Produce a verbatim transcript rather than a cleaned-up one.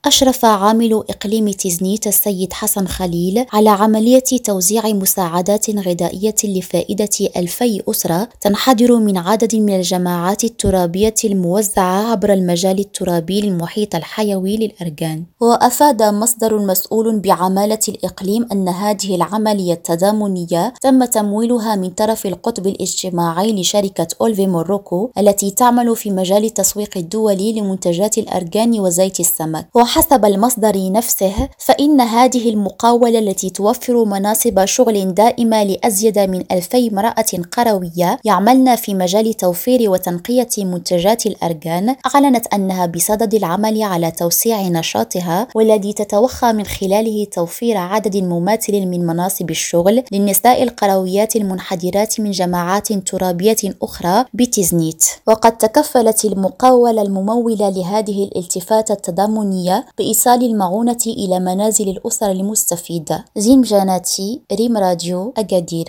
أشرف عامل إقليم تيزنيت السيد حسن خليل على عملية توزيع مساعدات غذائية لفائدة ألفي أسرة تنحدر من عدد من الجماعات الترابية الموزعة عبر المجال الترابي للمحيط الحيوي للأرجان. وأفاد مصدر مسؤول بعمالة الإقليم أن هذه العملية التضامنية تم تمويلها من طرف القطب الاجتماعي لشركة أولفي موروكو التي تعمل في مجال التسويق الدولي لمنتجات الأرجان وزيت السمك. وحسب المصدر نفسه فإن هذه المقاولة التي توفر مناصب شغل دائمة لأزيد من ألفي امرأة قروية يعملن في مجال توفير وتنقية منتجات الأرجان أعلنت أنها بصدد العمل على توسيع نشاطها، والذي تتوخى من خلاله توفير عدد مماثل من مناصب الشغل للنساء القرويات المنحدرات من جماعات ترابية أخرى بتيزنيت. وقد تكفلت المقاولة الممولة لهذه الالتفاتة التضامنية بإيصال المعونة إلى منازل الأسر المستفيدة. زين جاناتي، ريم راديو، أكادير.